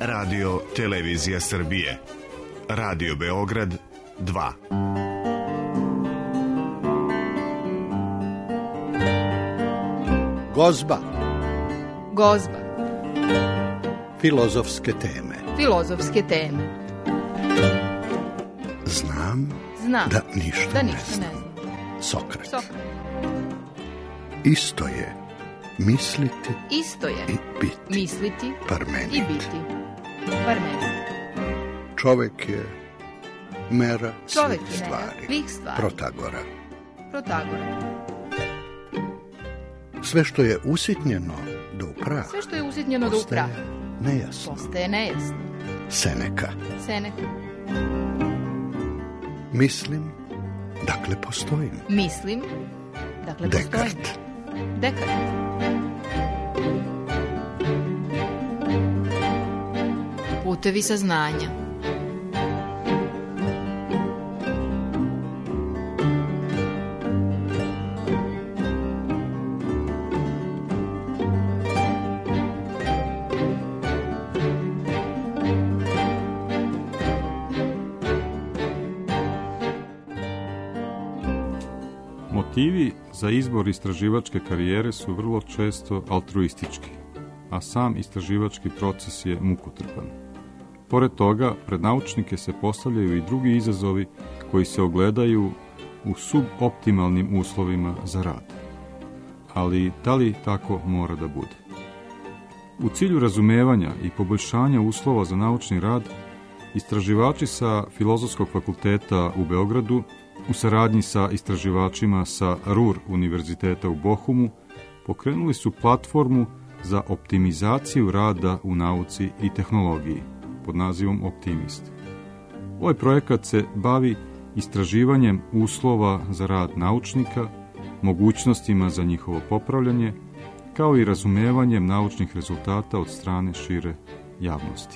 Radio Televizija Srbije. Radio Beograd 2. Gozba. Gozba. Filozofske teme. Filozofske teme. Znam Znam da ništa ne ne znam. znam. Sokrat. Isto je misliti Isto je i biti. misliti Parmenid. i biti. Parmenid. Čovek je mera Čovek svih je mera stvari. svih stvari. Protagora. Protagora. Sve što je usitnjeno do prah Sve što je usitnjeno do postaje upraha nejasno. postaje nejasno. Seneka. Seneka. Mislim, dakle postojim. Mislim, dakle postojim. Dekart. Dekart. Putevi saznanja. Motivi za izbor istraživačke karijere su vrlo često altruistički, a sam istraživački proces je mukotrpan. Pored toga, pred naučnike se postavljaju i drugi izazovi koji se ogledaju u suboptimalnim uslovima za rad. Ali da li tako mora da bude? U cilju razumevanja i poboljšanja uslova za naučni rad, istraživači sa Filozofskog fakulteta u Beogradu u saradnji sa istraživačima sa Ruhr univerziteta u Bochumu pokrenuli su platformu za optimizaciju rada u nauci i tehnologiji pod nazivom Optimist. Ovaj projekat se bavi istraživanjem uslova za rad naučnika, mogućnostima za njihovo popravljanje, kao i razumevanjem naučnih rezultata od strane šire javnosti.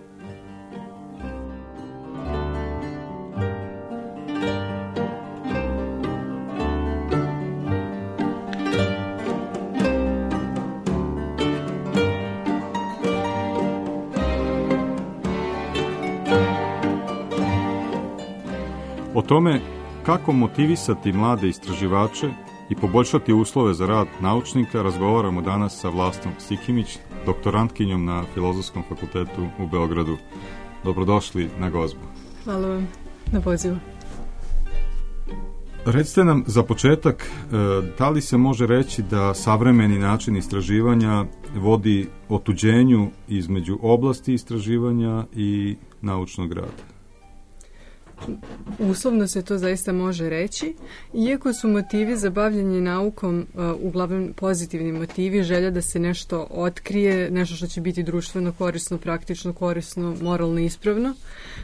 O tome kako motivisati mlade istraživače i poboljšati uslove za rad naučnika razgovaramo danas sa Vlastom Sikimić, doktorantkinjom na Filozofskom fakultetu u Beogradu. Dobrodošli na Gozbu. Hvala vam na pozivu. Recite nam za početak, da li se može reći da savremeni način istraživanja vodi otuđenju između oblasti istraživanja i naučnog rada? Uslovno se to zaista može reći, iako su motivi za bavljanje naukom uglavnom pozitivni motivi, želja da se nešto otkrije, nešto što će biti društveno korisno, praktično korisno, moralno ispravno.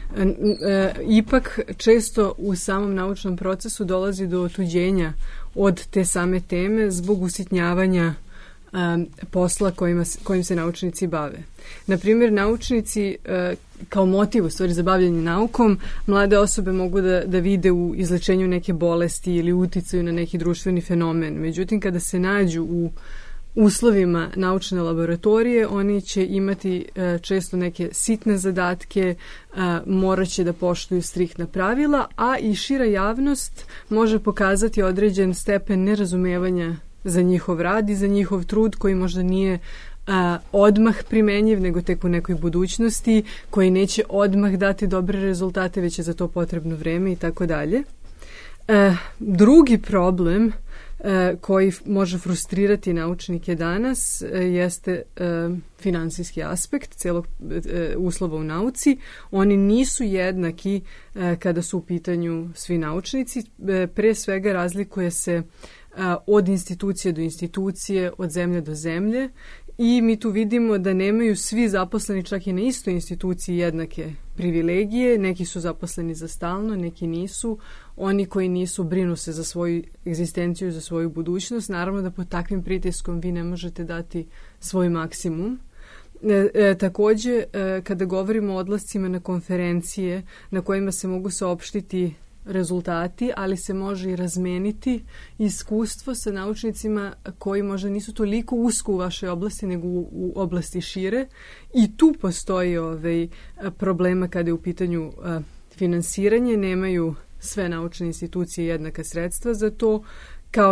Ipak često u samom naučnom procesu dolazi do otuđenja od te same teme zbog usitnjavanja posla kojim se naučnici bave. Naprimjer, naučnici kao motiv u stvari za bavljanje naukom, mlade osobe mogu da vide u izlečenju neke bolesti ili uticaju na neki društveni fenomen. Međutim, kada se nađu u uslovima naučne laboratorije, oni će imati često neke sitne zadatke, morat će da poštuju striktna pravila, a i šira javnost može pokazati određen stepen nerazumevanja za njihov rad i za njihov trud koji možda nije odmah primenjiv, nego tek u nekoj budućnosti, koji neće odmah dati dobre rezultate, već je za to potrebno vreme i tako dalje. Drugi problem koji može frustrirati naučnike danas jeste finansijski aspekt celog uslova u nauci. Oni nisu jednaki kada su u pitanju svi naučnici. Pre svega razlikuje se od institucije do institucije, od zemlje do zemlje i mi tu vidimo da nemaju svi zaposleni čak i na istoj instituciji jednake privilegije. Neki su zaposleni za stalno, neki nisu. Oni koji nisu brinu se za svoju egzistenciju, za svoju budućnost. Naravno da pod takvim pritiskom vi ne možete dati svoj maksimum. Takođe, kada govorimo o odlascima na konferencije na kojima se mogu saopštiti rezultati, ali se može i razmeniti iskustvo sa naučnicima koji možda nisu toliko usko u vašoj oblasti, nego u oblasti šire. I tu postoji problema kada je u pitanju finansiranje. Nemaju sve naučne institucije jednaka sredstva za to, kao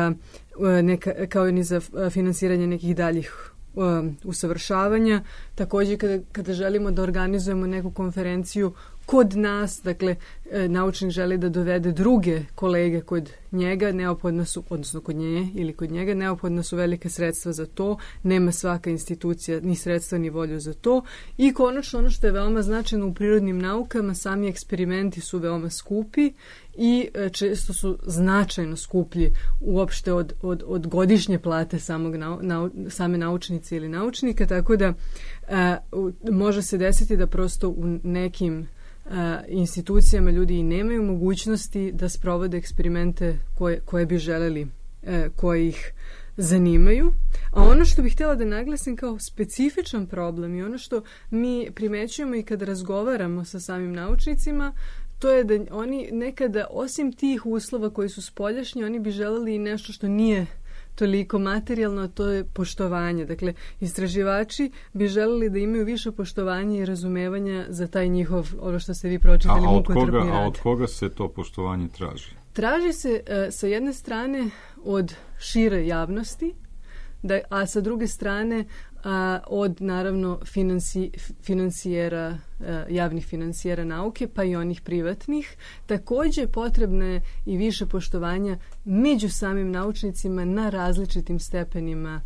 ni za finansiranje nekih daljih usavršavanja. Također kada želimo da organizujemo neku konferenciju kod nas, dakle naučnik želi da dovede druge kolege kod njega, neophodno su, odnosno kod nje ili kod njega, neophodno su velike sredstva za to, nema svaka institucija ni sredstva ni volju za to. I konačno ono što je veoma značajno u prirodnim naukama, sami eksperimenti su veoma skupi i često su značajno skuplji uopšte od godišnje plate same naučnice ili naučnika, tako da može se desiti da prosto u nekim institucijama ljudi i nemaju mogućnosti da sprovode eksperimente koje bi želeli, koje ih zanimaju. A ono što bih htjela da naglasim kao specifičan problem i ono što mi primećujemo i kada razgovaramo sa samim naučnicima, to je da oni nekada, osim tih uslova koji su spoljašnji, oni bi želeli i nešto što nije toliko materijalno, a to je poštovanje. Dakle, istraživači bi želeli da imaju više poštovanja i razumevanja za taj njihov, ono što ste vi pročitali, mukotrpni rad. A od koga se to poštovanje traži? Traži se sa jedne strane od šire javnosti, a sa druge strane od naravno finansijera, javnih finansijera nauke, pa i onih privatnih. Također potrebno je i više poštovanja među samim naučnicima na različitim stepenima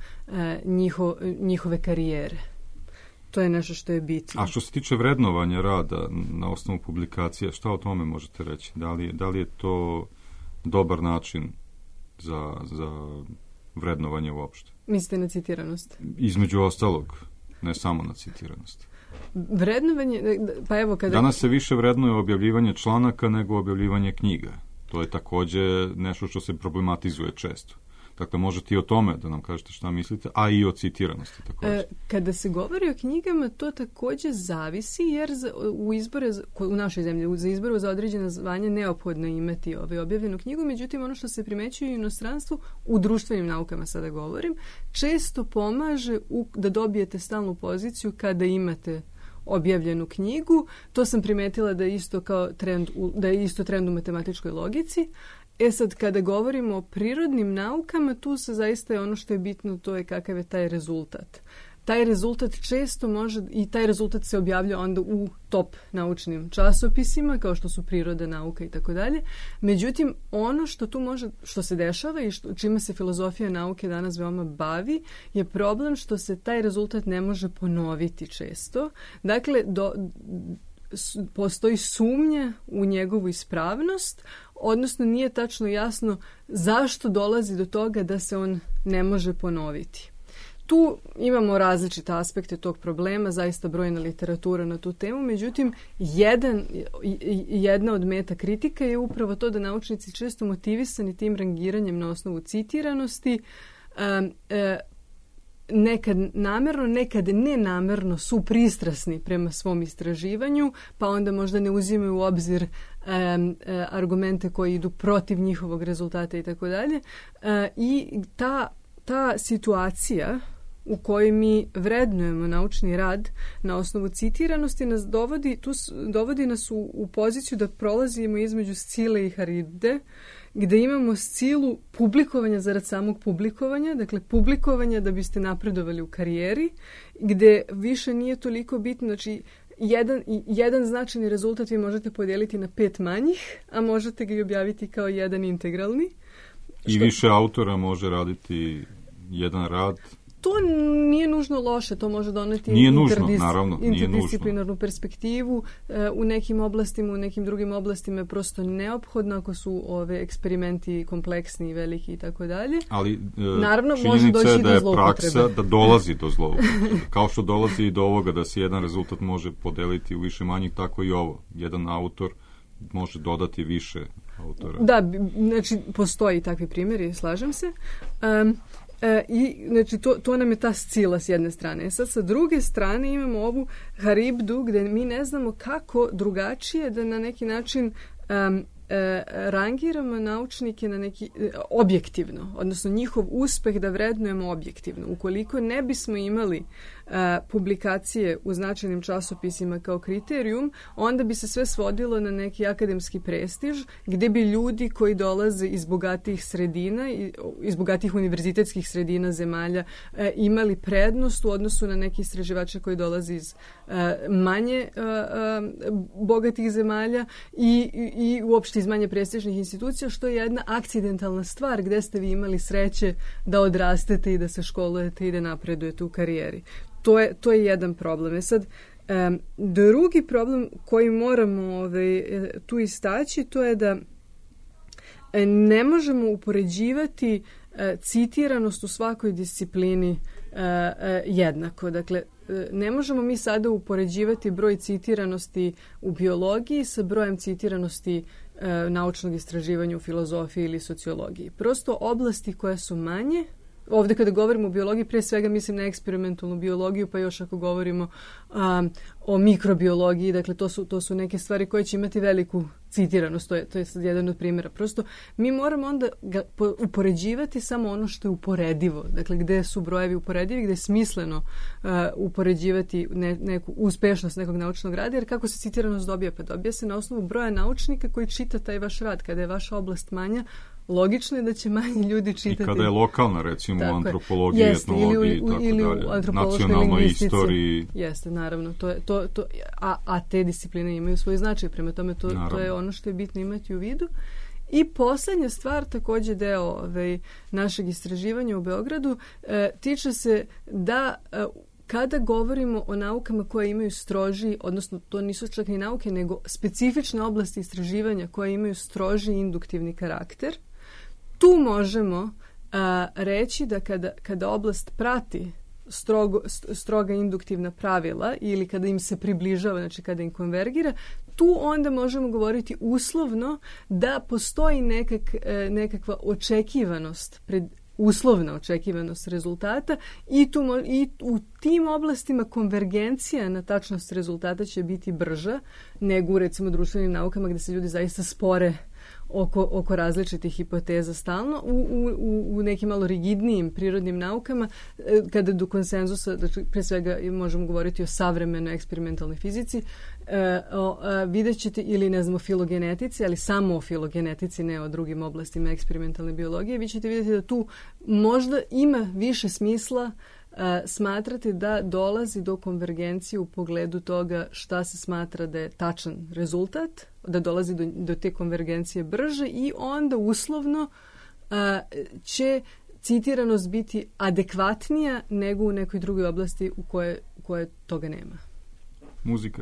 njihove karijere. To je nešto što je bitno. A što se tiče vrednovanja rada na osnovu publikacija, šta o tome možete reći? Da li je to dobar način za vrednovanje uopšte? Mislite na citiranost? Između ostalog, ne samo na citiranost. Vrednovanje, pa evo kada... Danas se više vrednuje objavljivanje članaka nego objavljivanje knjiga. To je također nešto što se problematizuje često. Dakle, možete i o tome da nam kažete šta mislite, a i o citiranosti također. Kada se govori o knjigama, to također zavisi, jer u našoj zemlji za izboru za određena zvanja neophodno imati objavljenu knjigu, međutim ono što se primećuje u inostranstvu, u društvenim naukama sada govorim, često pomaže da dobijete stalnu poziciju kada imate objavljenu knjigu. To sam primetila da je isto kao trend u matematičkoj logici. Sad, kada govorimo o prirodnim naukama, tu se zaista je ono što je bitno, to je kakav je taj rezultat. Taj rezultat često može, i taj rezultat se objavlja onda u top naučnim časopisima, kao što su Priroda, Nauka i tako dalje. Međutim, ono što tu može, što se dešava i čime se filozofija nauke danas veoma bavi, je problem što se taj rezultat ne može ponoviti često. Dakle, postoji sumnja u njegovu ispravnost, odnosno nije tačno jasno zašto dolazi do toga da se on ne može ponoviti. Tu imamo različite aspekte tog problema, zaista brojna literatura na tu temu, međutim jedna od meta kritika je upravo to da naučnici često motivisani tim rangiranjem na osnovu citiranosti nekad namerno, nekad nenamerno su pristrasni prema svom istraživanju, pa onda možda ne uzimaju u obzir argumente koji idu protiv njihovog rezultata i tako dalje. I ta situacija u kojoj mi vrednujemo naučni rad na osnovu citiranosti nas dovodi nas u poziciju da prolazimo između Scile i Haribde, gdje imamo Scilu publikovanja zarad samog publikovanja, dakle publikovanja da biste napredovali u karijeri, gdje više nije toliko bitno, znači jedan značajni rezultat vi možete podijeliti na 5 manjih, a možete ga i objaviti kao jedan integralni. I više autora može raditi jedan rad. To nije nužno loše, to može doneti interdisciplinarnu perspektivu. U nekim oblastima, u nekim drugim oblastima je prosto neophodno ako su ove eksperimenti kompleksni i veliki i tako dalje. Ali naravno može doći je da je praksa da dolazi do zloupotrebe. Kao što dolazi i do ovoga da se jedan rezultat može podeliti u više manjih, tako i ovo. Jedan autor može dodati više autora. Da, znači postoji takvi primjeri, slažem se. I znači to nam je ta Scila s jedne strane. Sad sa druge strane imamo ovu Haribdu gdje mi ne znamo kako drugačije da na neki način rangiramo naučnike na neki objektivno, odnosno njihov uspeh da vrednujemo objektivno. Ukoliko ne bismo imali publikacije u značajnim časopisima kao kriterijum, onda bi se sve svodilo na neki akademski prestiž, gde bi ljudi koji dolaze iz bogatijih sredina, iz bogatijih univerzitetskih sredina zemalja, imali prednost u odnosu na neki istraživače koji dolaze iz manje bogatih zemalja i uopšte iz manje prestižnih institucija, što je jedna akcidentalna stvar gde ste vi imali sreće da odrastete i da se školujete i da napredujete u karijeri. To je jedan problem. Sad, drugi problem koji moramo tu istaći, to je da ne možemo upoređivati citiranost u svakoj disciplini jednako. Dakle, ne možemo mi sada upoređivati broj citiranosti u biologiji sa brojem citiranosti naučnog istraživanja u filozofiji ili sociologiji. Prosto oblasti koje su manje, ovdje kada govorimo o biologiji, prije svega mislim na eksperimentalnu biologiju, pa još ako govorimo o mikrobiologiji, dakle to su neke stvari koje će imati veliku citiranost, to je sad jedan od primjera. Prosto mi moramo onda upoređivati samo ono što je uporedivo, dakle gde su brojevi uporedivi, gde je smisleno upoređivati neku uspešnost nekog naučnog rada, jer kako se citiranost dobija? Pa dobija se na osnovu broja naučnika koji čita taj vaš rad. Kada je vaša oblast manja, logično je da će manje ljudi čitati. I kada je lokalna, recimo, u antropologiji, etnologiji i tako ili dalje, u antropološkoj nacionalnoj lingvistici. istoriji. Jeste, naravno. A te discipline imaju svoj značaj, prema tome to je ono što je bitno imati u vidu. I poslednja stvar, takođe deo našeg istraživanja u Beogradu, tiče se da kada govorimo o naukama koje imaju stroži, odnosno to nisu čak ni nauke, nego specifične oblasti istraživanja koje imaju stroži induktivni karakter, tu možemo reći da kada oblast prati stroga induktivna pravila ili kada im se približava, znači kada im konvergira, tu onda možemo govoriti uslovno da postoji nekakva očekivanost, uslovna očekivanost rezultata i u tim oblastima konvergencija na tačnost rezultata će biti brža nego u recimo društvenim naukama gde se ljudi zaista spore oko različitih hipoteza stalno. U nekim malo rigidnijim prirodnim naukama, kada do konsenzusa, znači pre svega možemo govoriti o savremenoj eksperimentalnoj fizici, vidjet ćete, ili ne znam o filogenetici, ali samo o filogenetici, ne o drugim oblastima eksperimentalne biologije, vi ćete vidjeti da tu možda ima više smisla smatrati da dolazi do konvergencije u pogledu toga šta se smatra da je tačan rezultat, da dolazi do te konvergencije brže i onda uslovno će citiranost biti adekvatnija nego u nekoj drugoj oblasti u kojoj toga nema. Muzika.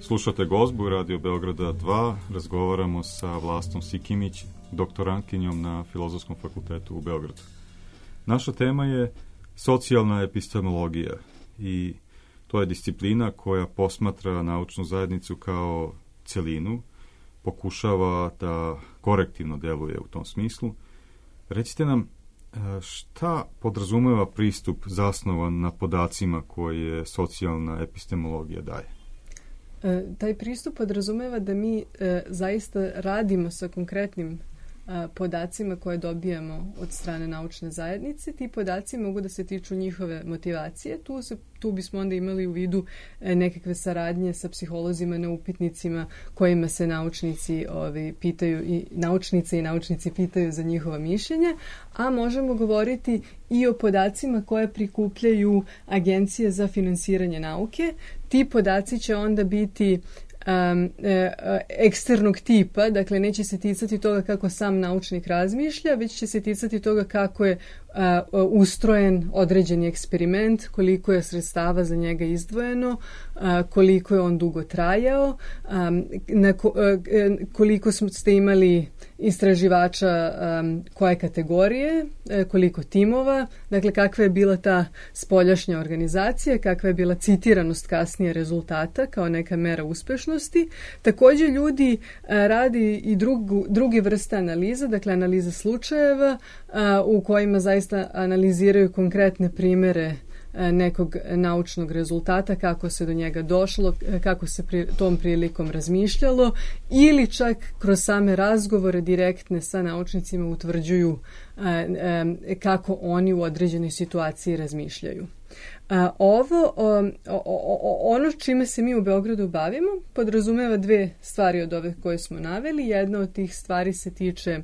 Slušate Gozbu Radio Beograda 2. Razgovaramo sa Vlastom Sikimić, doktorantkinjom na Filozofskom fakultetu u Beogradu. Naša tema je socijalna epistemologija i to je disciplina koja posmatra naučnu zajednicu kao celinu, pokušava da korektivno deluje u tom smislu. Recite nam, šta podrazumeva pristup zasnovan na podacima koje socijalna epistemologija daje? Taj pristup podrazumeva da mi zaista radimo sa konkretnim podacima koje dobijamo od strane naučne zajednice. Ti podaci mogu da se tiču njihove motivacije. Tu bismo onda imali u vidu nekakve saradnje sa psiholozima na upitnicima kojima se naučnici pitaju i naučnice i naučnici pitaju za njihova mišljenja, a možemo govoriti i o podacima koje prikupljaju agencije za finansiranje nauke. Ti podaci će onda biti eksternog tipa, dakle neće se ticati toga kako sam naučnik razmišlja, već će se ticati toga kako je ustrojen određeni eksperiment, koliko je sredstava za njega izdvojeno, koliko je on dugo trajao, koliko ste imali istraživača koje kategorije, koliko timova, dakle kakva je bila ta spoljašnja organizacija, kakva je bila citiranost kasnije rezultata kao neka mera uspešnosti. Također ljudi radi i druge vrste analiza, dakle analiza slučajeva u kojima zaista analiziraju konkretne primere nekog naučnog rezultata, kako se do njega došlo, kako se tom prilikom razmišljalo, ili čak kroz same razgovore direktne sa naučnicima utvrđuju kako oni u određenoj situaciji razmišljaju. Ono čime se mi u Beogradu bavimo podrazumeva dve stvari od ove koje smo naveli. Jedna od tih stvari se tiče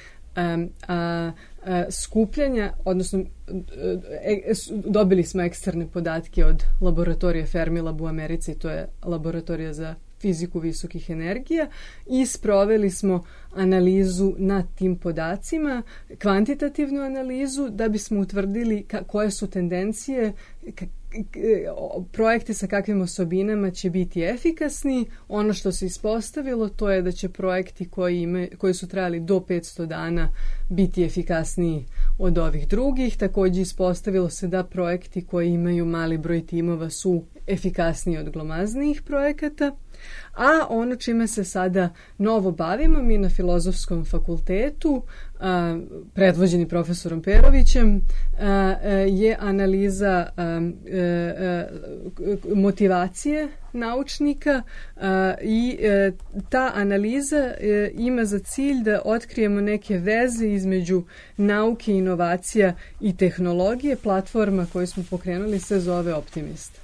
skupljanja, odnosno dobili smo eksterne podatke od laboratorije Fermilab u Americi, to je laboratorija za fiziku visokih energija, i sproveli smo analizu na tim podacima, kvantitativnu analizu, da bismo utvrdili koje su tendencije, projekte sa kakvim osobinama će biti efikasni. Ono što se ispostavilo, to je da će projekti koji su trajali do 500 dana biti efikasniji od ovih drugih. Također ispostavilo se da projekti koji imaju mali broj timova su efikasniji od glomaznijih projekata. A ono čime se sada novo bavimo mi na Filozofskom fakultetu, predvođeni profesorom Perovićem, je analiza motivacije naučnika i ta analiza ima za cilj da otkrijemo neke veze između nauke, inovacija i tehnologije. Platforma koju smo pokrenuli se zove Optimist.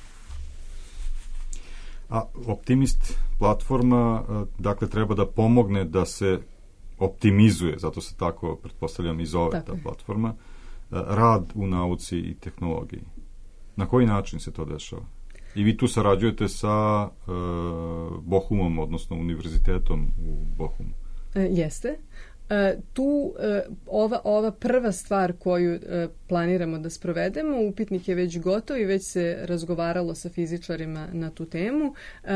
A Optimist platforma, dakle, treba da pomogne da se optimizuje, zato se tako, pretpostavljam, i zove ta platforma, rad u nauci i tehnologiji. Na koji način se to dešava? I vi tu sarađujete sa Bochumom, odnosno univerzitetom u Bochumu. Jeste. Tu ova prva stvar koju planiramo da sprovedemo, upitnik je već gotov i već se razgovaralo sa fizičarima na tu temu.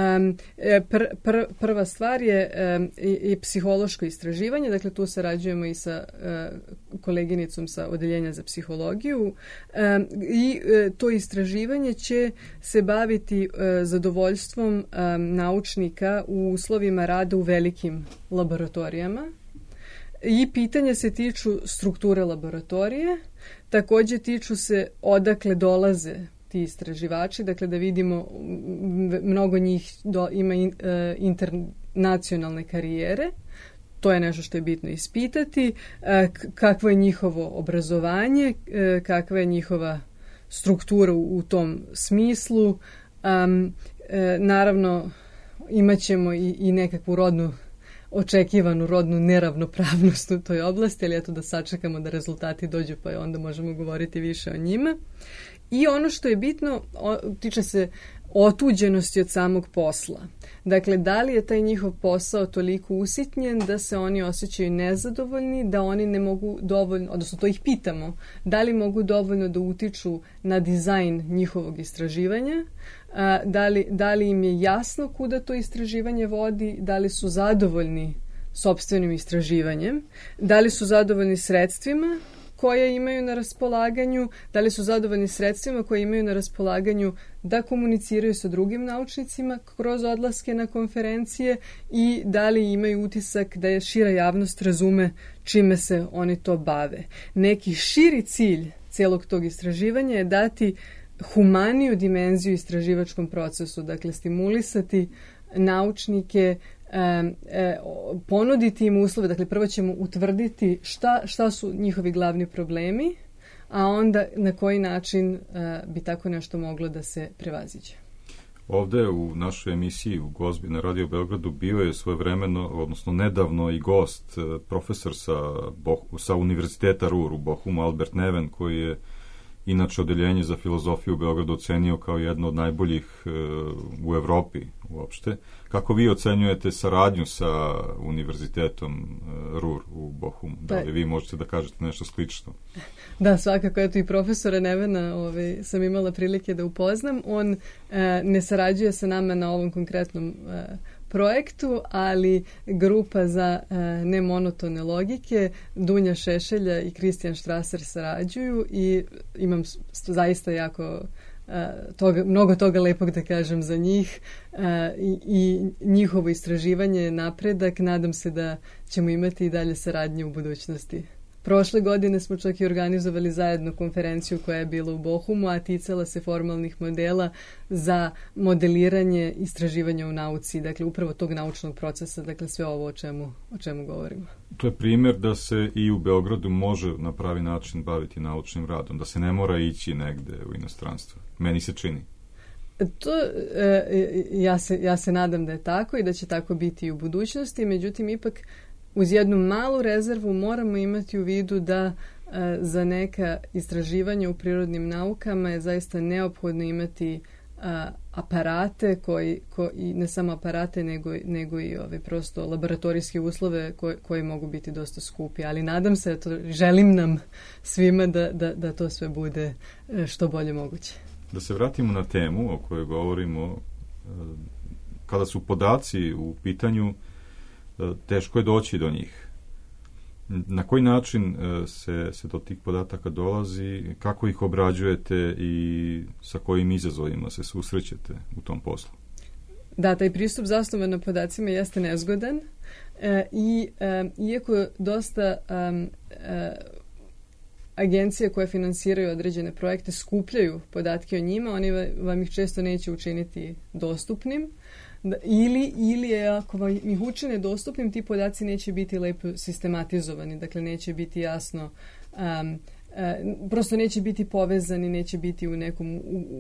Prva stvar je psihološko istraživanje, dakle tu sarađujemo i sa koleginicom sa odeljenja za psihologiju i to istraživanje će se baviti zadovoljstvom naučnika u uslovima rada u velikim laboratorijama. I pitanja se tiču strukture laboratorije, također tiču se odakle dolaze ti istraživači, dakle da vidimo mnogo njih ima internacionalne karijere, to je nešto što je bitno ispitati, kakvo je njihovo obrazovanje, kakva je njihova struktura u tom smislu. Naravno, imat ćemo i nekakvu očekivanu rodnu neravnopravnost u toj oblasti, ali eto da sačekamo da rezultati dođu pa onda možemo govoriti više o njima. I ono što je bitno tiče se otuđenosti od samog posla. Dakle, da li je taj njihov posao toliko usitnjen da se oni osjećaju nezadovoljni, da oni ne mogu dovoljno, odnosno to ih pitamo, da li mogu dovoljno da utiču na dizajn njihovog istraživanja, da li im je jasno kuda to istraživanje vodi, da li su zadovoljni sopstvenim istraživanjem, da li su zadovoljni sredstvima koje imaju na raspolaganju, da li su zadovoljni sredstvima koje imaju na raspolaganju da komuniciraju sa drugim naučnicima kroz odlaske na konferencije i da li imaju utisak da je šira javnost razume čime se oni to bave. Neki širi cilj celog tog istraživanja je dati humaniju dimenziju istraživačkom procesu, dakle stimulisati naučnike, ponuditi im uslove, dakle prvo ćemo utvrditi šta su njihovi glavni problemi, a onda na koji način bi tako nešto moglo da se prevaziđe. Ovde u našoj emisiji u Gozbi na Radio Beogradu bio je svojevremeno, odnosno nedavno i gost, profesor sa Univerziteta Ruhr u Bochumu, Albert Neven, koji je inače odeljenje za filozofiju u Beogradu ocenio kao jedno od najboljih u Evropi uopšte. Kako vi ocenjujete saradnju sa Univerzitetom Ruhr u Bochumu? Da li vi možete da kažete nešto slično? Da, svakako, eto i profesora Nevena sam imala prilike da upoznam. On ne sarađuje sa nama na ovom konkretnom projektu, ali grupa za nemonotone logike, Dunja Šešelja i Kristijan Štraser sarađuju i imam zaista jako mnogo toga lepog da kažem za njih i njihovo istraživanje je napredak. Nadam se da ćemo imati i dalje saradnje u budućnosti. Prošle godine smo čak i organizovali zajedno konferenciju koja je bila u Bochumu, a ticala se formalnih modela za modeliranje istraživanja u nauci, dakle upravo tog naučnog procesa, dakle sve ovo o čemu govorimo. To je primjer da se i u Beogradu može na pravi način baviti naučnim radom, da se ne mora ići negde u inostranstvo. Meni se čini. Ja se nadam da je tako i da će tako biti i u budućnosti, međutim ipak uz jednu malu rezervu moramo imati u vidu da za neka istraživanja u prirodnim naukama je zaista neophodno imati aparate i ne samo aparate nego i prosto laboratorijske uslove koji mogu biti dosta skupi, ali nadam se, želim nam svima da to sve bude što bolje moguće. Da se vratimo na temu o kojoj govorimo, kada su podaci u pitanju, teško je doći do njih. Na koji način se do tih podataka dolazi, kako ih obrađujete i sa kojim izazovima se susrećete u tom poslu? Da, taj pristup zasnovan na podacima jeste nezgodan i iako dosta agencije koje finansiraju određene projekte skupljaju podatke o njima, oni vam ih često neće učiniti dostupnim. Ili ako ih učine dostupnim, ti podaci neće biti lepo sistematizovani, dakle neće biti jasno, prosto neće biti povezani, neće biti u nekom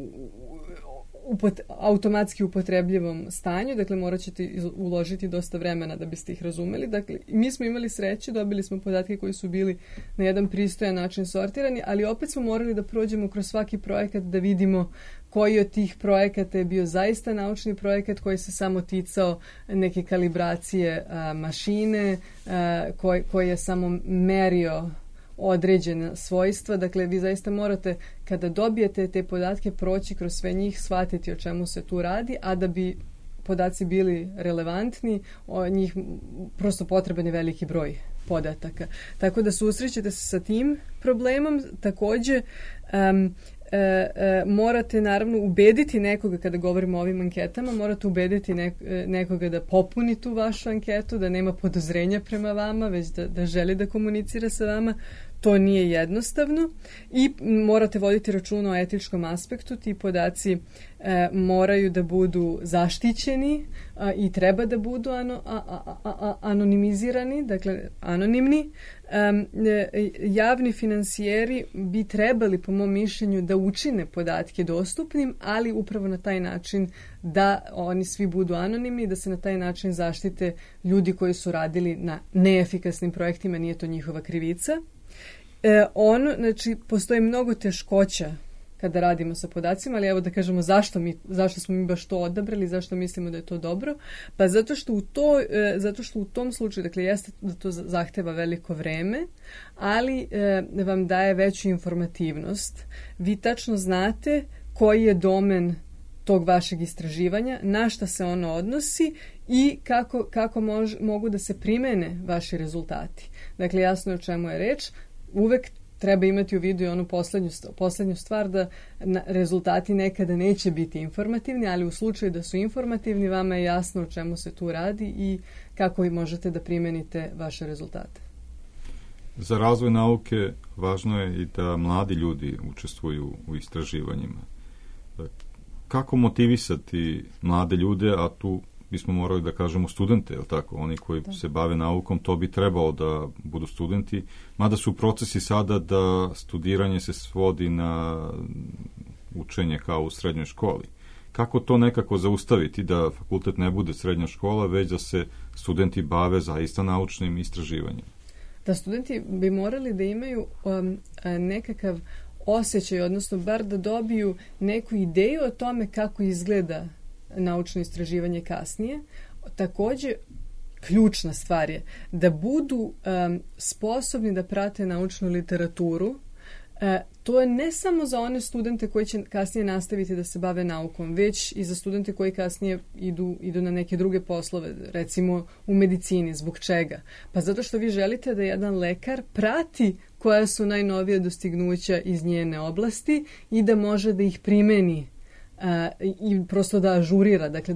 automatski upotrebljivom stanju, dakle morat ćete uložiti dosta vremena da biste ih razumeli. Dakle, mi smo imali sreće, dobili smo podatke koji su bili na jedan pristojan način sortirani, ali opet smo morali da prođemo kroz svaki projekat da vidimo koji od tih projekata je bio zaista naučni projekat koji se samo ticao neke kalibracije mašine, koji je samo merio određena svojstva. Dakle, vi zaista morate, kada dobijete te podatke, proći kroz sve njih, shvatiti o čemu se tu radi, a da bi podaci bili relevantni, njih prosto potreban je veliki broj podataka. Tako da susrećete se sa tim problemom. Također, morate naravno ubediti nekoga, kada govorimo o ovim anketama, morate ubediti nekoga da popuni tu vašu anketu, da nema podozrenja prema vama, već da želi da komunicira sa vama. To nije jednostavno i morate voditi računa o etičkom aspektu. Ti podaci moraju da budu zaštićeni i treba da budu anonimizirani, dakle anonimni. Javni finansijeri bi trebali, po mom mišljenju, da učine podatke dostupnim, ali upravo na taj način da oni svi budu anonimni, da se na taj način zaštite ljudi koji su radili na neefikasnim projektima, nije to njihova krivica. Znači, postoji mnogo teškoća kada radimo sa podacima, ali evo da kažemo zašto smo mi baš to odabrali, zašto mislimo da je to dobro. Pa zato što u tom slučaju, dakle, jeste da to zahteva veliko vreme, ali vam daje veću informativnost. Vi tačno znate koji je domen tog vašeg istraživanja, na šta se ono odnosi i kako mogu da se primene vaši rezultati. Dakle, jasno je o čemu je reč. Uvek treba imati u vidu i onu poslednju stvar da rezultati nekada neće biti informativni, ali u slučaju da su informativni, vama je jasno o čemu se tu radi i kako možete da primenite vaše rezultate. Za razvoj nauke važno je i da mladi ljudi učestvuju u istraživanjima. Kako motivisati mlade ljude, a tu bismo morali da kažemo studente, jel tako? Oni koji se bave naukom, to bi trebalo da budu studenti, mada su procesi sada da studiranje se svodi na učenje kao u srednjoj školi. Kako to nekako zaustaviti da fakultet ne bude srednja škola, već da se studenti bave zaista naučnim istraživanjem? Da studenti bi morali da imaju nekakav osjećaj, odnosno bar da dobiju neku ideju o tome kako izgleda naučno istraživanje kasnije. Takođe, ključna stvar je da budu sposobni da prate naučnu literaturu. To je ne samo za one studente koji će kasnije nastaviti da se bave naukom, već i za studente koji kasnije idu na neke druge poslove, recimo u medicini. Zbog čega? Pa zato što vi želite da jedan lekar prati koja su najnovija dostignuća iz njene oblasti i da može da ih primeni i prosto da ažurira, dakle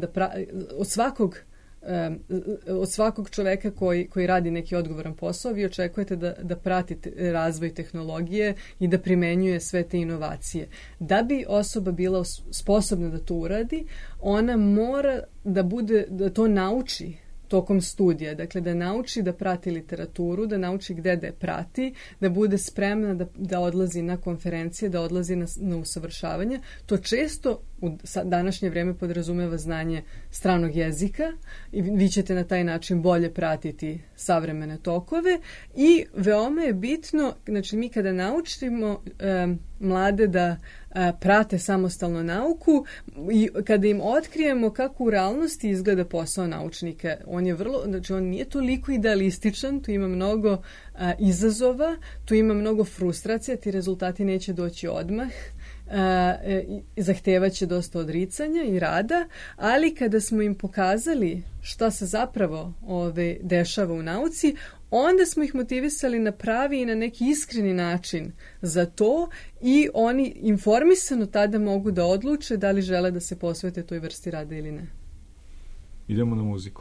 od svakog čoveka koji radi neki odgovoran posao, vi očekujete da pratite razvoj tehnologije i da primenjuje sve te inovacije. Da bi osoba bila sposobna da to uradi, ona mora da to nauči tokom studija, dakle da nauči da prati literaturu, da nauči gde da je prati, da bude spremna da odlazi na konferencije, da odlazi na usavršavanje. To često u današnje vreme podrazumeva znanje stranog jezika i vi ćete na taj način bolje pratiti savremene tokove i veoma je bitno, znači mi kada naučimo mlade da prate samostalno nauku i kada im otkrijemo kako u realnosti izgleda posao naučnika, on nije toliko idealističan, tu ima mnogo izazova, tu ima mnogo frustracija, ti rezultati neće doći odmah, zahtevaće dosta odricanja i rada, ali kada smo im pokazali šta se zapravo dešava u nauci, onda smo ih motivisali na pravi i na neki iskreni način za to i oni informisano tada mogu da odluče da li žele da se posvete toj vrsti rada ili ne. Idemo na muziku.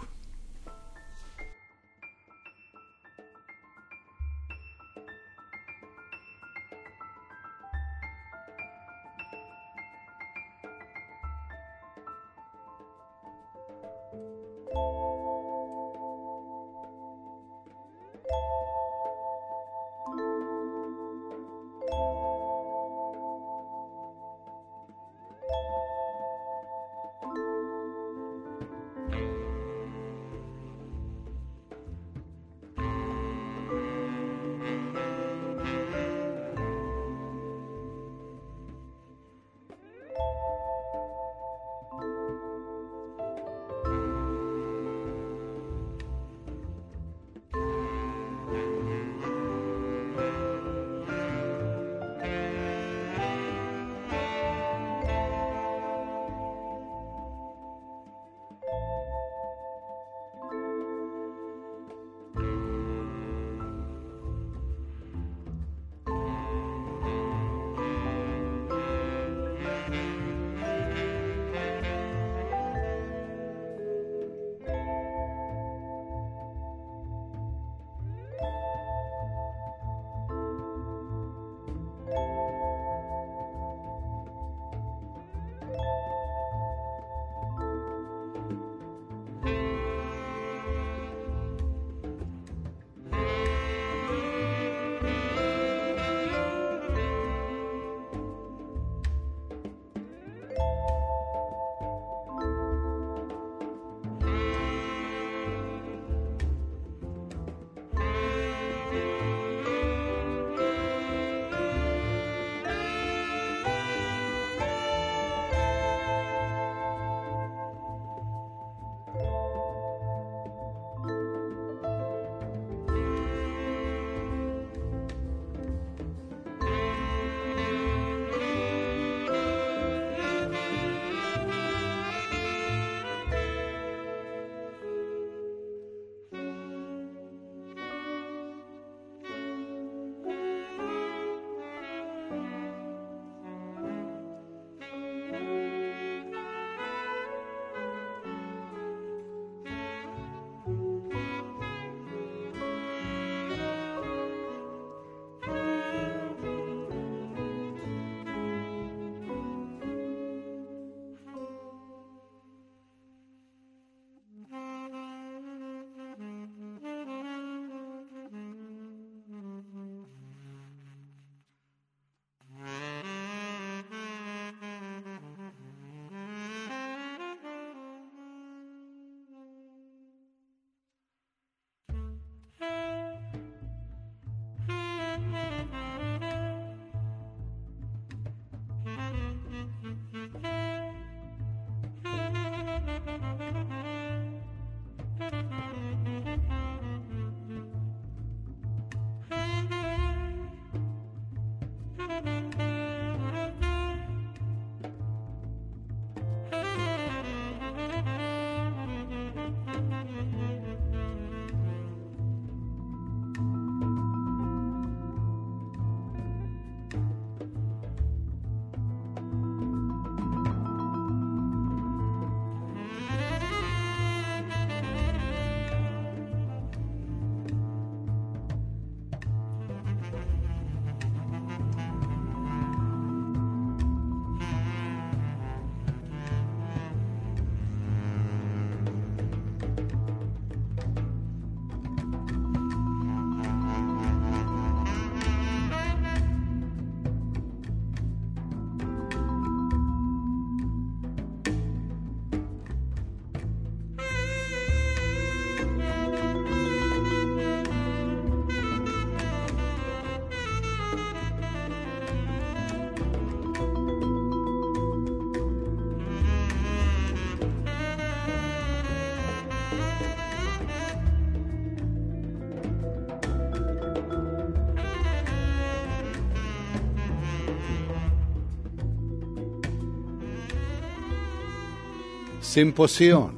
Simposion.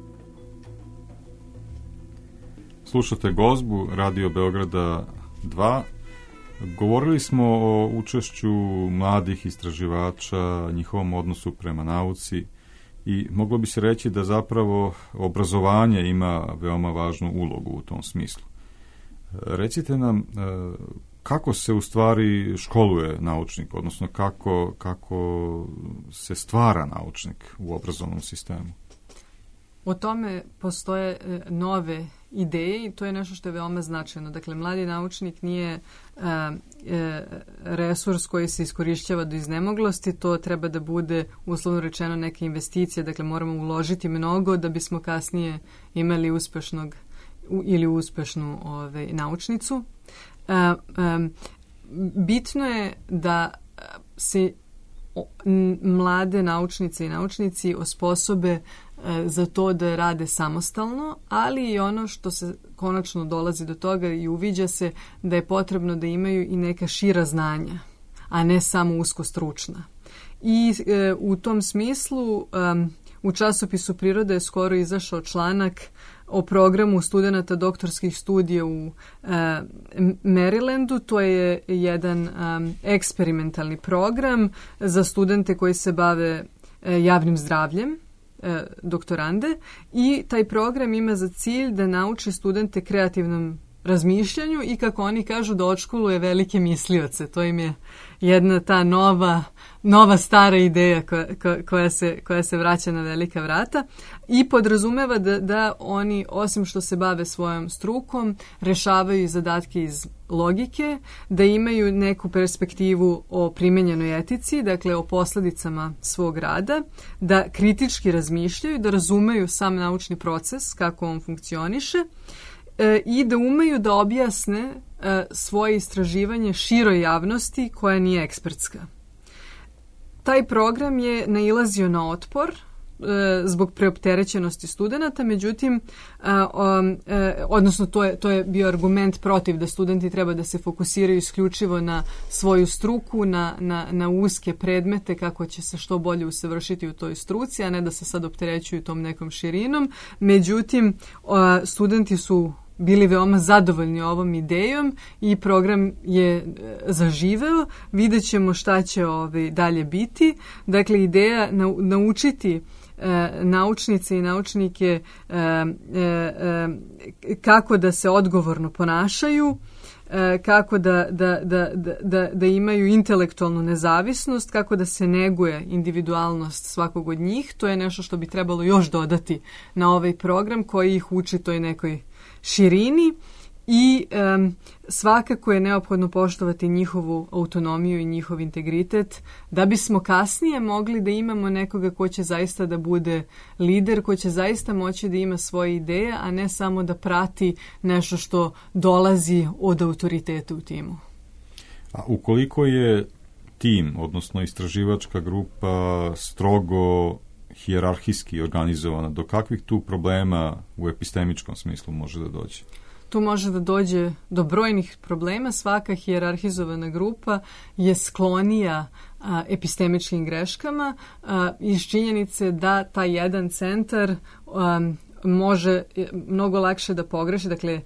Slušate Gozbu Radio Beograda 2. Govorili smo o učešću mladih istraživača, njihovom odnosu prema nauci i moglo bi se reći da zapravo obrazovanje ima veoma važnu ulogu u tom smislu. Recite nam kako se u stvari školuje naučnik, odnosno kako se stvara naučnik u obrazovnom sistemu? O tome postoje nove ideje i to je nešto što je veoma značajno. Dakle, mladi naučnik nije resurs koji se iskorišćava do iznemoglosti, to treba da bude, uslovno rečeno, neka investicija. Dakle, moramo uložiti mnogo da bismo kasnije imali uspešnog ili uspešnu naučnicu. Bitno je da se mlade naučnice i naučnici osposobe za to da rade samostalno, ali i ono što se konačno dolazi do toga i uviđa se da je potrebno da imaju i neka šira znanja, a ne samo usko stručna. I u tom smislu u časopisu Priroda je skoro izašao članak o programu studenata doktorskih studija u Marylandu. To je jedan eksperimentalni program za studente koji se bave javnim zdravljem, doktorande, i taj program ima za cilj da nauči studente kreativnom razmišljanju i, kako oni kažu, da odškoluje velike mislioce. To im je jedna ta nova stara ideja koja se vraća na velika vrata i podrazumeva da oni, osim što se bave svojom strukom, rešavaju zadatke iz logike, da imaju neku perspektivu o primenjenoj etici, dakle o posledicama svog rada, da kritički razmišljaju, da razumeju sam naučni proces, kako on funkcioniše, i da umeju da objasne svoje istraživanje široj javnosti koja nije ekspertska. Taj program je nailazio na otpor zbog preopterećenosti studenata, međutim, odnosno to je bio argument protiv, da studenti treba da se fokusiraju isključivo na svoju struku, na uske predmete, kako će se što bolje usavršiti u toj struci, a ne da se sad opterećuju tom nekom širinom. Međutim, studenti su bili veoma zadovoljni ovom idejom i program je zaživeo. Vidjet ćemo šta će dalje biti. Dakle, ideja naučiti naučnice i naučnike kako da se odgovorno ponašaju, kako da imaju intelektualnu nezavisnost, kako da se neguje individualnost svakog od njih. To je nešto što bi trebalo još dodati na ovaj program koji ih uči toj nekoj širini i svakako je neophodno poštovati njihovu autonomiju i njihov integritet da bismo kasnije mogli da imamo nekoga ko će zaista da bude lider, ko će zaista moći da ima svoje ideje, a ne samo da prati nešto što dolazi od autoriteta u timu. A ukoliko je tim, odnosno istraživačka grupa, strogo hijerarhijski organizovana, do kakvih tu problema u epistemičkom smislu može da dođe? Tu može da dođe do brojnih problema. Svaka hijerarhizovana grupa je sklonija epistemičkim greškama iz činjenice da taj jedan centar može mnogo lakše da pogreši, dakle,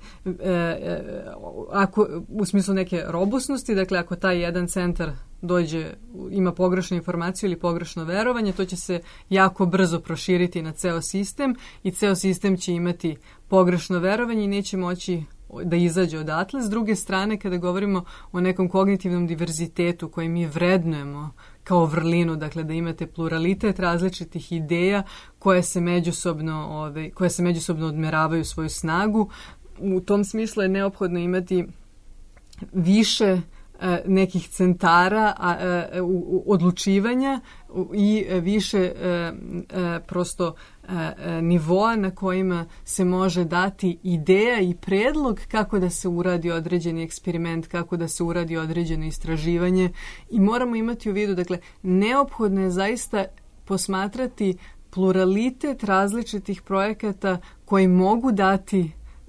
ako, u smislu neke robustnosti, dakle, ako taj jedan centar ima pogrešnu informaciju ili pogrešno verovanje, to će se jako brzo proširiti na ceo sistem i ceo sistem će imati pogrešno verovanje i neće moći da izađe odatle. S druge strane, kada govorimo o nekom kognitivnom diverzitetu koji mi vrednujemo kao vrlinu, dakle da imate pluralitet različitih ideja koje se međusobno odmeravaju svoju snagu, u tom smislu je neophodno imati više nekih centara odlučivanja i više prosto nivoa na kojima se može dati ideja i predlog kako da se uradi određeni eksperiment, kako da se uradi određeno istraživanje i moramo imati u vidu, dakle, neophodno je zaista posmatrati pluralitet različitih projekata koji mogu dati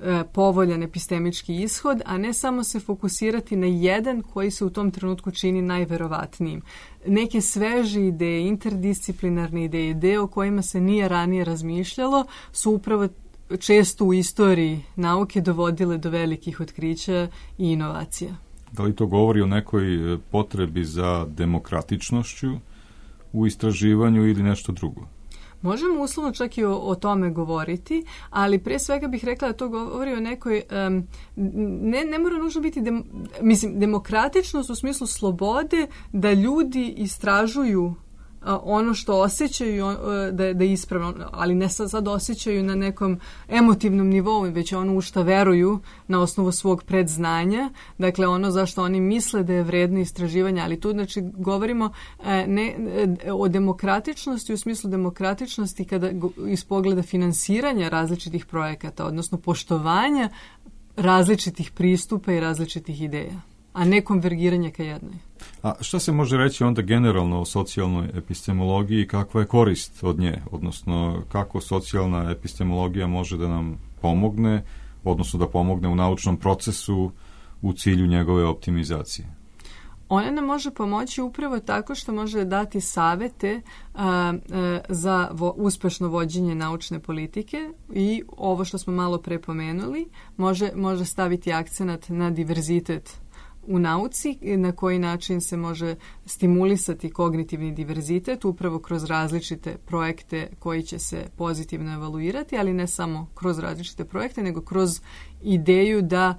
povoljan epistemički ishod, a ne samo se fokusirati na jedan koji se u tom trenutku čini najverovatnijim. Neke sveže ideje, interdisciplinarne ideje o kojima se nije ranije razmišljalo, su upravo često u istoriji nauke dovodile do velikih otkrića i inovacija. Da li to govori o nekoj potrebi za demokratičnošću u istraživanju ili nešto drugo? Možemo uslovno čak i o tome govoriti, ali pre svega bih rekla da to govori o nekoj, ne mora nužno biti, demokratičnost u smislu slobode da ljudi istražuju ono što osjećaju da je ispravno, ali ne sad osjećaju na nekom emotivnom nivou, već ono u što veruju na osnovu svog predznanja, dakle ono zašto oni misle da je vredno istraživanja, ali tu znači govorimo o demokratičnosti u smislu demokratičnosti kada iz pogleda finansiranja različitih projekata, odnosno poštovanja različitih pristupa i različitih ideja, a ne konvergiranje ka jednoj. A šta se može reći onda generalno o socijalnoj epistemologiji i kakva je korist od nje? Odnosno, kako socijalna epistemologija može da nam pomogne, odnosno da pomogne u naučnom procesu u cilju njegove optimizacije? Ona nam može pomoći upravo tako što može dati savete za uspešno vođenje naučne politike i ovo što smo malo pre pomenuli, može staviti akcenat na diverzitet u nauci, na koji način se može stimulisati kognitivni diverzitet upravo kroz različite projekte koji će se pozitivno evaluirati, ali ne samo kroz različite projekte, nego kroz ideju da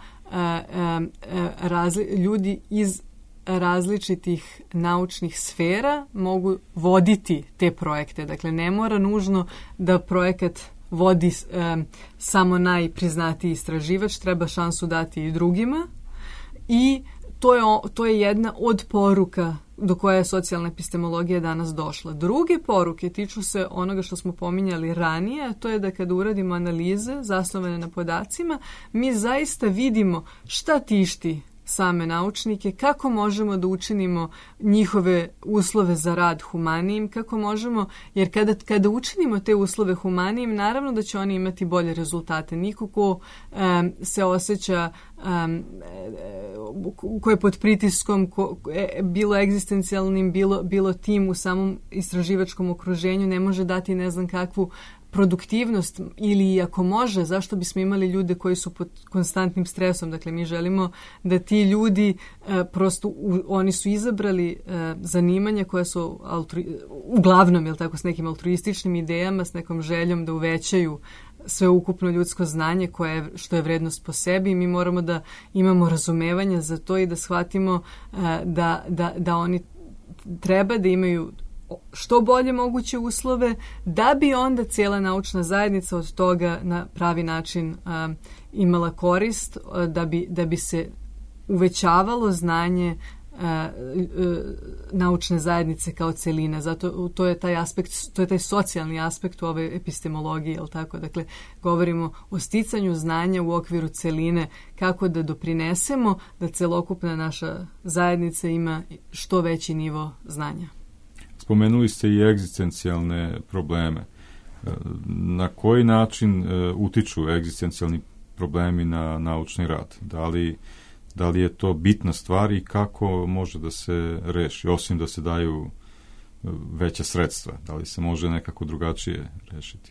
ljudi iz različitih naučnih sfera mogu voditi te projekte. Dakle, ne mora nužno da projekat vodi samo najpriznatiji istraživač, treba šansu dati i drugima. I to je jedna od poruka do koje je socijalna epistemologija danas došla. Druge poruke tiču se onoga što smo pominjali ranije, a to je da kada uradimo analize zasnovane na podacima, mi zaista vidimo šta tišti same naučnike, kako možemo da učinimo njihove uslove za rad humanijim, kako možemo, jer kada učinimo te uslove humanijim, naravno da će oni imati bolje rezultate. Niko ko se osjeća ko je pod pritiskom, bilo egzistencijalnim, bilo tim u samom istraživačkom okruženju, ne može dati ne znam kakvu produktivnost ili ako može, zašto bismo imali ljude koji su pod konstantnim stresom. Dakle, mi želimo da ti ljudi prosto, oni su izabrali zanimanja koja su uglavnom, jel tako, s nekim altruističnim idejama, s nekom željom da uvećaju sveukupno ljudsko znanje što je vrednost po sebi i mi moramo da imamo razumevanja za to i da shvatimo da oni treba da imaju što bolje moguće uslove, da bi onda cijela naučna zajednica od toga na pravi način imala korist, da bi se uvećavalo znanje naučne zajednice kao celina. Zato to je taj aspekt, to je taj socijalni aspekt u ove epistemologije, jel tako? Dakle, govorimo o sticanju znanja u okviru celine, kako da doprinesemo da celokupna naša zajednica ima što veći nivo znanja. Spomenuli ste i egzistencijalne probleme. Na koji način utiču egzistencijalni problemi na naučni rad? Da li je to bitna stvar i kako može da se reši, osim da se daju veća sredstva? Da li se može nekako drugačije rešiti?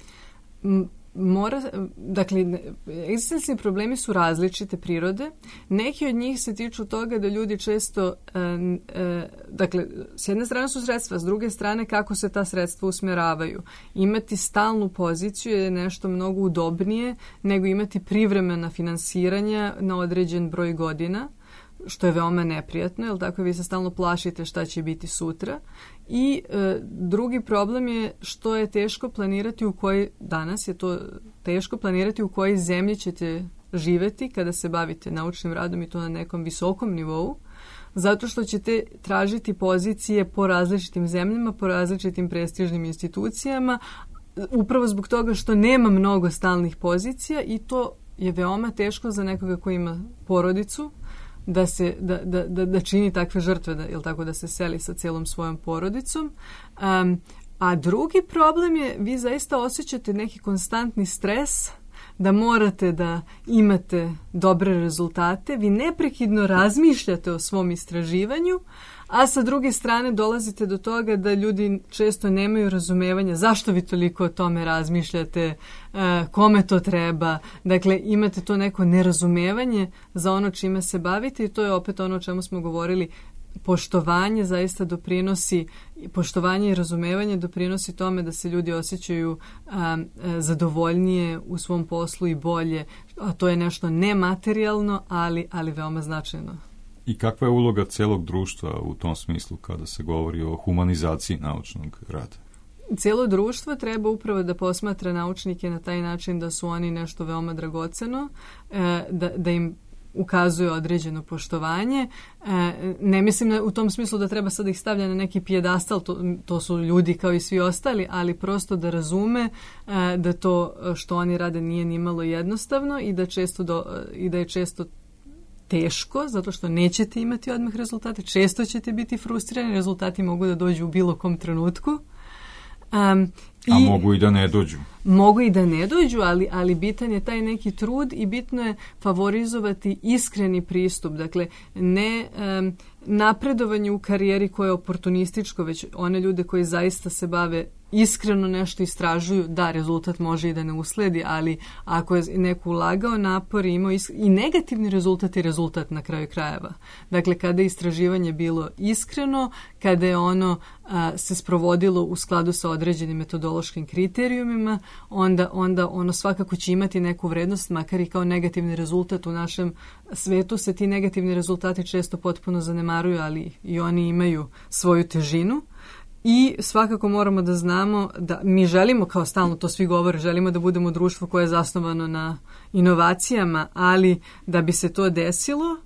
Dakle, egzistencijalni problemi su različite prirode. Neki od njih se tiču toga da ljudi često, dakle, s jedne strane su sredstva, s druge strane kako se ta sredstva usmjeravaju. Imati stalnu poziciju je nešto mnogo udobnije nego imati privremena finansiranja na određen broj godina, što je veoma neprijatno, jer tako vi se stalno plašite šta će biti sutra. I drugi problem je što je teško planirati danas je to teško planirati u kojoj zemlji ćete živeti kada se bavite naučnim radom i to na nekom visokom nivou, zato što ćete tražiti pozicije po različitim zemljama, po različitim prestižnim institucijama, upravo zbog toga što nema mnogo stalnih pozicija i to je veoma teško za nekoga ko ima porodicu, da čini takve žrtve, jel tako, da se seli sa cijelom svojom porodicom. A drugi problem je, vi zaista osjećate neki konstantni stres da morate da imate dobre rezultate, vi neprekidno razmišljate o svom istraživanju, a sa druge strane dolazite do toga da ljudi često nemaju razumevanja zašto vi toliko o tome razmišljate, kome to treba. Dakle, imate to neko nerazumevanje za ono čime se bavite i to je opet ono o čemu smo govorili. Poštovanje zaista doprinosi, poštovanje i razumevanje doprinosi tome da se ljudi osjećaju zadovoljnije u svom poslu i bolje, a to je nešto nematerijalno, ali veoma značajno. I kakva je uloga celog društva u tom smislu kada se govori o humanizaciji naučnog rada? Cijelo društvo treba upravo da posmatra naučnike na taj način da su oni nešto veoma dragoceno, da im ukazuje određeno poštovanje. Ne mislim u tom smislu da treba sad ih stavlja na neki pijedastal, to su ljudi kao i svi ostali, ali prosto da razume da to što oni rade nije nimalo jednostavno i da je često teško, zato što nećete imati odmah rezultate, često ćete biti frustrirani, rezultati mogu da dođu u bilo kom trenutku. A mogu i da ne dođu. Mogu i da ne dođu, ali bitan je taj neki trud i bitno je favorizovati iskreni pristup. Dakle, ne napredovanje u karijeri koje je oportunističko, već one ljude koji zaista se bave iskreno nešto istražuju, da, rezultat može i da ne usledi, ali ako je neko ulagao napor i imao i negativni rezultat je rezultat na kraju krajeva. Dakle, kada je istraživanje bilo iskreno, kada je ono se sprovodilo u skladu sa određenim metodološkim kriterijumima, onda ono svakako će imati neku vrednost, makar i kao negativni rezultat. U našem svetu se ti negativni rezultati često potpuno zanemaruju, ali i oni imaju svoju težinu. I svakako moramo da znamo da mi želimo, kao stalno to svi govore, želimo da budemo društvo koje je zasnovano na inovacijama, ali da bi se to desilo,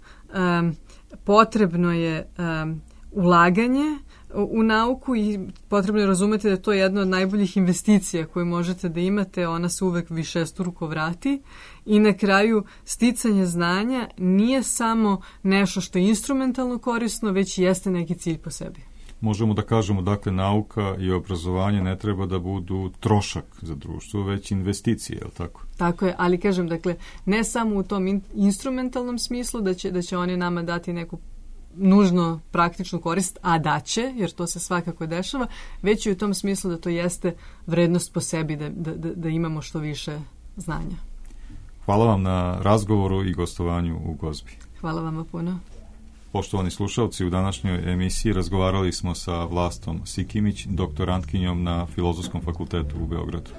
potrebno je ulaganje u nauku i potrebno je razumeti da je to jedna od najboljih investicija koje možete da imate, ona se uvek višestruko vrati i na kraju sticanje znanja nije samo nešto što je instrumentalno korisno, već jeste neki cilj po sebi. Možemo da kažemo, dakle, nauka i obrazovanje ne treba da budu trošak za društvo, već investicije, je li tako? Tako je, ali kažem, dakle, ne samo u tom instrumentalnom smislu da će oni nama dati neku nužno praktičnu korist, a da će, jer to se svakako dešava, već i u tom smislu da to jeste vrednost po sebi, da imamo što više znanja. Hvala vam na razgovoru i gostovanju u Gozbi. Hvala vama puno. Poštovani slušalci, u današnjoj emisiji razgovarali smo sa Vlastom Sikimić, doktorantkinjom na Filozofskom fakultetu u Beogradu.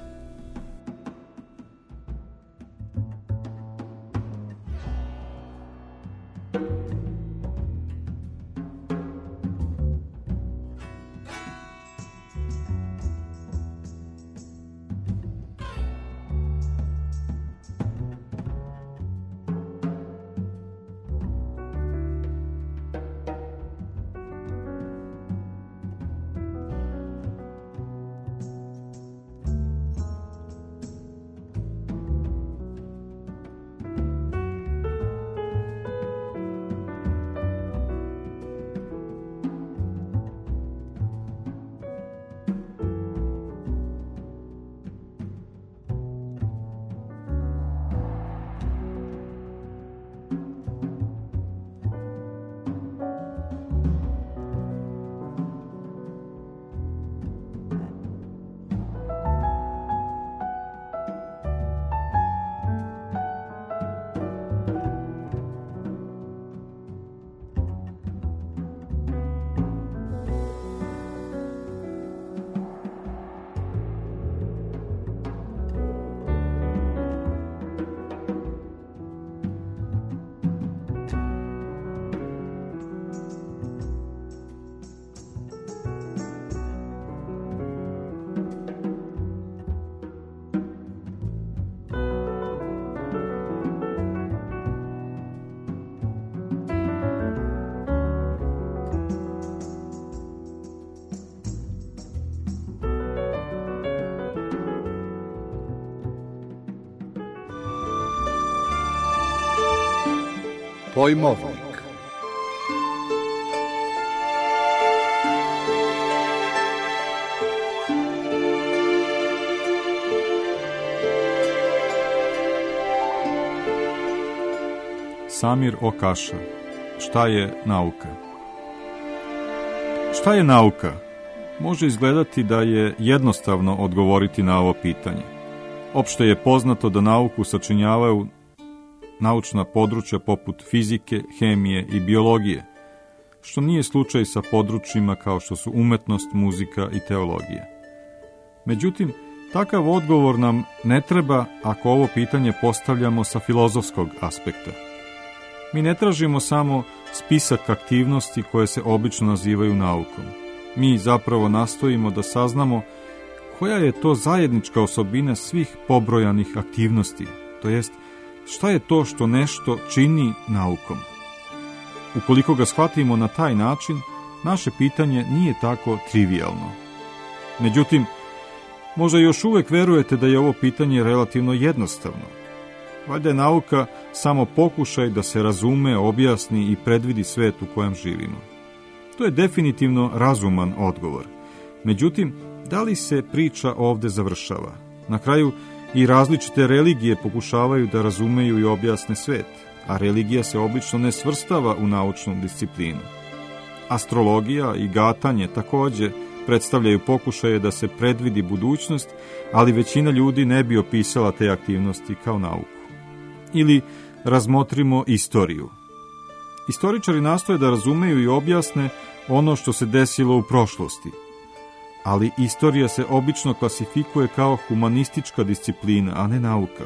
Pojmovnik. Samir Okaša. Šta je nauka? Šta je nauka? Može izgledati da je jednostavno odgovoriti na ovo pitanje. Opšte je poznato da nauku sačinjavaju naučna područja poput fizike, hemije i biologije, što nije slučaj sa područjima kao što su umetnost, muzika i teologija. Međutim, takav odgovor nam ne treba ako ovo pitanje postavljamo sa filozofskog aspekta. Mi ne tražimo samo spisak aktivnosti koje se obično nazivaju naukom. Mi zapravo nastojimo da saznamo koja je to zajednička osobina svih pobrojanih aktivnosti, to jest šta je to što nešto čini naukom. Ukoliko ga shvatimo na taj način, naše pitanje nije tako trivijalno. Međutim, možda još uvek verujete da je ovo pitanje relativno jednostavno. Valjda je nauka samo pokušaj da se razume, objasni i predvidi svet u kojem živimo. To je definitivno razuman odgovor. Međutim, da li se priča ovde završava? Na kraju, i različite religije pokušavaju da razumeju i objasne svet, a religija se obično ne svrstava u naučnu disciplinu. Astrologija i gatanje takođe predstavljaju pokušaje da se predvidi budućnost, ali većina ljudi ne bi opisala te aktivnosti kao nauku. Ili razmotrimo istoriju. Istoričari nastoje da razumeju i objasne ono što se desilo u prošlosti, ali istorija se obično klasifikuje kao humanistička disciplina, a ne nauka.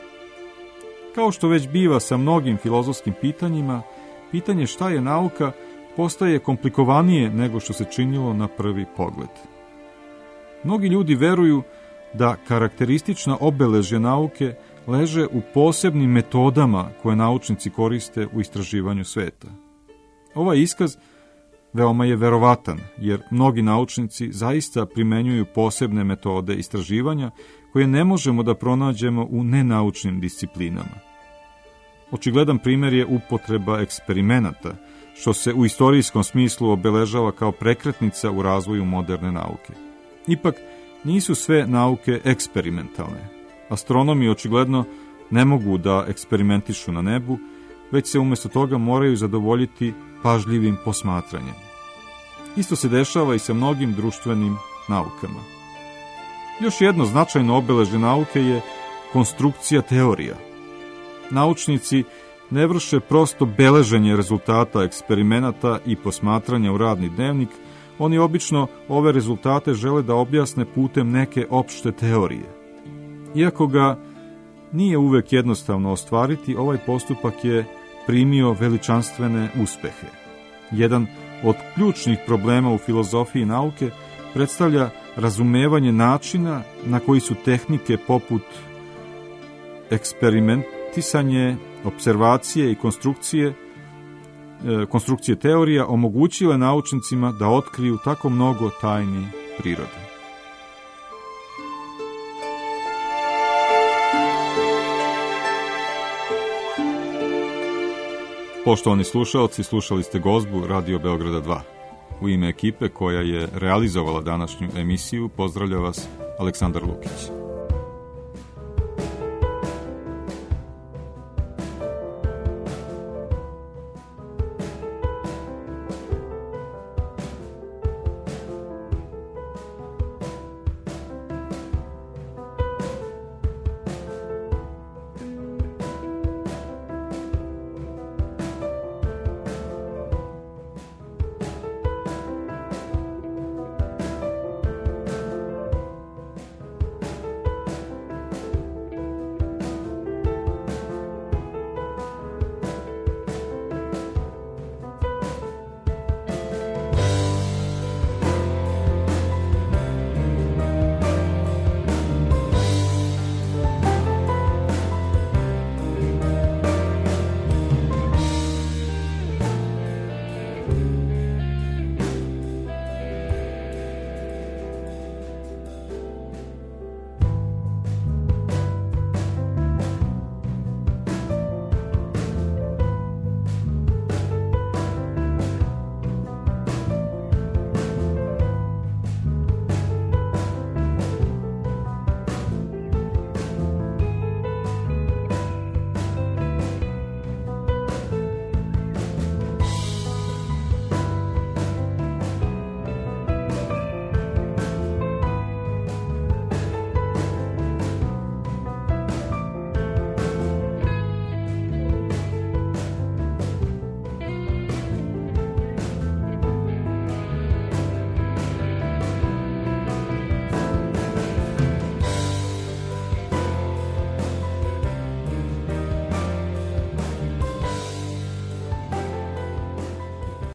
Kao što već biva sa mnogim filozofskim pitanjima, pitanje šta je nauka postaje komplikovanije nego što se činilo na prvi pogled. Mnogi ljudi veruju da karakteristična obeležja nauke leže u posebnim metodama koje naučnici koriste u istraživanju sveta. Ovaj iskaz veoma je verovatan, jer mnogi naučnici zaista primenjuju posebne metode istraživanja koje ne možemo da pronađemo u nenaučnim disciplinama. Očigledan primjer je upotreba eksperimenata, što se u istorijskom smislu obeležava kao prekretnica u razvoju moderne nauke. Ipak, nisu sve nauke eksperimentalne. Astronomi očigledno ne mogu da eksperimentišu na nebu, već se umjesto toga moraju zadovoljiti pažljivim posmatranjem. Isto se dešava i sa mnogim društvenim naukama. Još jedno značajno obeležje nauke je konstrukcija teorija. Naučnici ne vrše prosto beleženje rezultata eksperimenata i posmatranja u radni dnevnik, oni obično ove rezultate žele da objasne putem neke opšte teorije. Iako ga nije uvek jednostavno ostvariti, ovaj postupak je primio veličanstvene uspehe. Jedan od ključnih problema u filozofiji nauke predstavlja razumevanje načina na koji su tehnike poput eksperimentisanje, observacije i konstrukcije teorija omogućile naučnicima da otkriju tako mnogo tajni prirode. Poštovani slušalci, slušali ste gozbu Radio Beograda 2. U ime ekipe koja je realizovala današnju emisiju pozdravlja vas Aleksandar Lukić.